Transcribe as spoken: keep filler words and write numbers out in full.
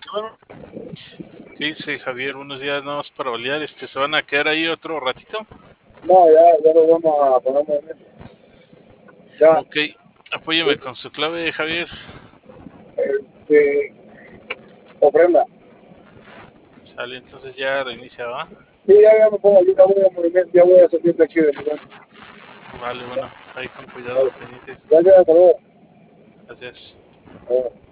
Bueno, ¿qué dice Javier? Buenos días, nada más para validar, este, ¿se van a quedar ahí otro ratito? No, ya, ya nos vamos a poner movimiento. Ya, Ok, apóyeme con su clave, Javier. este, ofrenda. Sale, entonces ya reinicia, ¿va? Sí, ya, ya me pongo, yo ya voy a movimiento, ya voy a salir de aquí de movimiento. Vale, bueno, ahí con cuidado, pendientes. Ya, ya, hasta luego. Gracias. Eh.